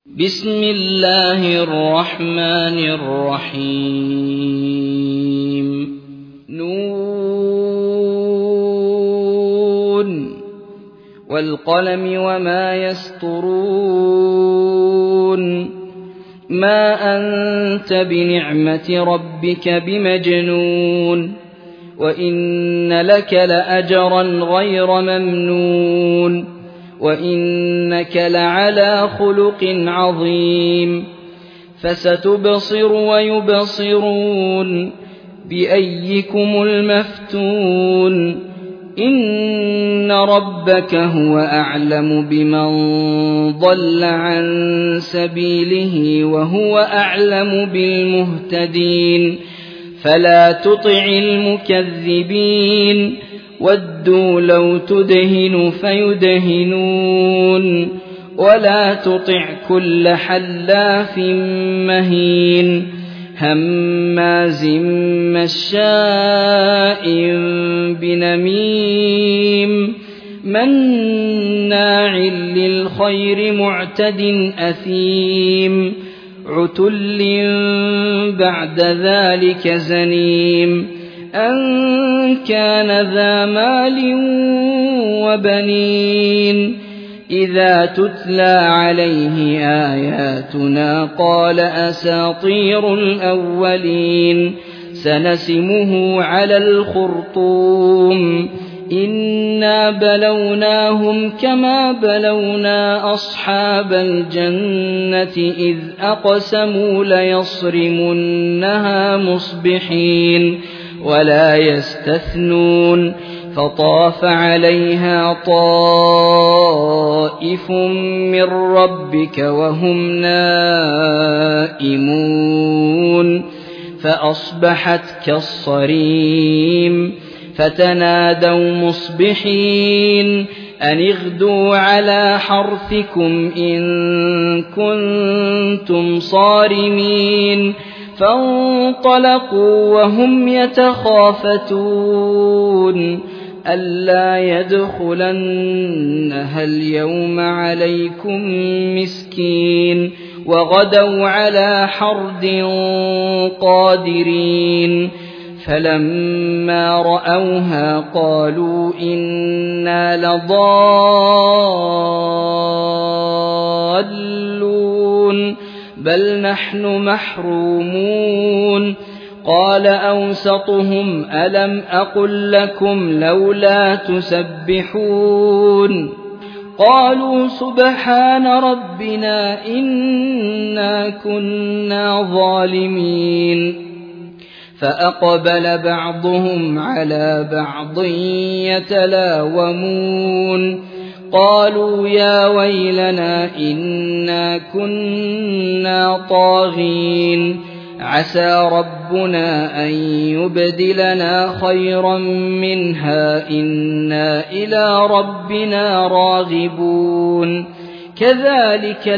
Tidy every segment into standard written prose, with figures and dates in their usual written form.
بسم الله الرحمن الرحيم نون والقلم وما يسطرون ما أنت بنعمة ربك بمجنون وإن لك لأجرا غير ممنون وإنك لعلى خلق عظيم فستبصر ويبصرون بأيكم المفتون إن ربك هو أعلم بمن ضل عن سبيله وهو أعلم بالمهتدين فلا تطع المكذبين ودوا لو تدهن فيدهنون ولا تطع كل حلاف مهين هماز مشاء بنميم مناع للخير معتد أثيم عتل بعد ذلك زنيم أن كان ذا مال وبنين إذا تتلى عليه آياتنا قال أساطير الأولين سنسمه على الخرطوم إنا بلوناهم كما بلونا أصحاب الجنة إذ أقسموا ليصرمنها مصبحين ولا يستثنون فطاف عليها طائف من ربك وهم نائمون فأصبحت كالصريم فتنادوا مصبحين أن اغدوا على حرثكم إن كنتم صارمين فانطلقوا وهم يتخافتون ألا يدخلنها اليوم عليكم مسكين وغدوا على حرد قادرين فلما رأوها قالوا إنا لضالون بل نحن محرومون قال أوسطهم ألم أقل لكم لولا تسبحون قالوا سبحان ربنا إنا كنا ظالمين فأقبل بعضهم على بعض يتلاومون قالوا يا ويلنا إنا كنا طاغين عسى ربنا أن يبدلنا خيرا منها إنا إلى ربنا راغبون كذلك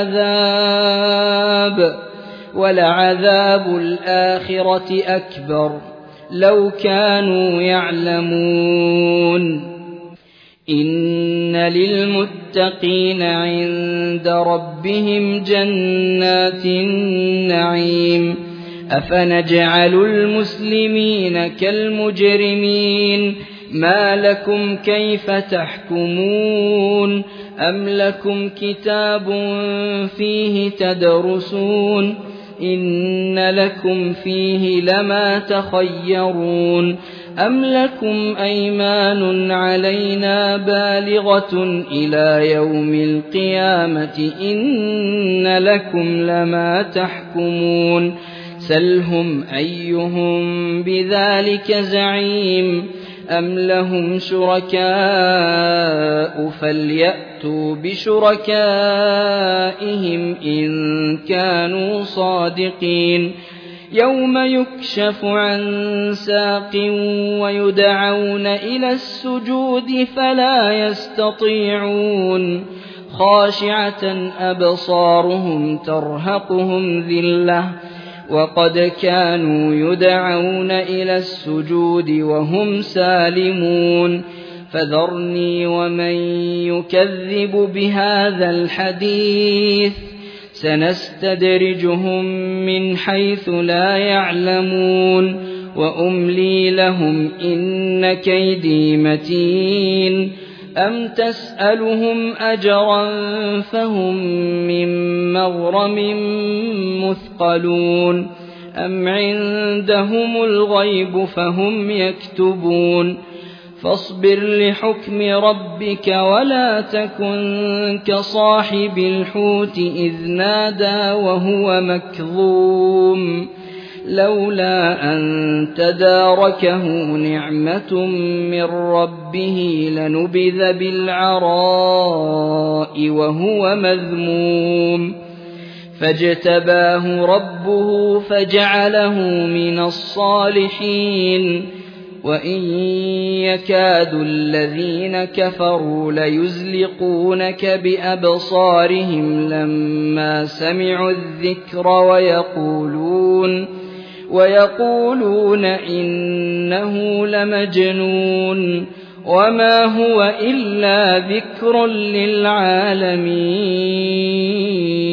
العذاب ولعذاب الآخرة أكبر لو كانوا يعلمون إن للمتقين عند ربهم جنات النعيم أفنجعل المسلمين كالمجرمين ما لكم كيف تحكمون أم لكم كتاب فيه تدرسون إن لكم فيه لما تخيرون أم لكم أيمان علينا بالغة إلى يوم القيامة إن لكم لما تحكمون سلهم أيهم بذلك زعيم أم لهم شركاء فليأتوا بشركائهم إن كانوا صادقين يوم يكشف عن ساق ويدعون إلى السجود فلا يستطيعون خاشعة أبصارهم ترهقهم ذلة وقد كانوا يدعون إلى السجود وهم سالمون فذرني ومن يكذب بهذا الحديث سنستدرجهم من حيث لا يعلمون وأملي لهم إن كيدي متين أم تسألهم أجرا فهم من مغرم مثقلون أم عندهم الغيب فهم يكتبون فاصبر لحكم ربك ولا تكن كصاحب الحوت إذ نادى وهو مكظوم لولا أن تداركه نعمة من ربه لنبذ بالعراء وهو مذموم فاجتباه ربه فجعله من الصالحين وإن يكاد الذين كفروا ليزلقونك بأبصارهم لما سمعوا الذكر ويقولون إنه لمجنون وما هو إلا ذكر للعالمين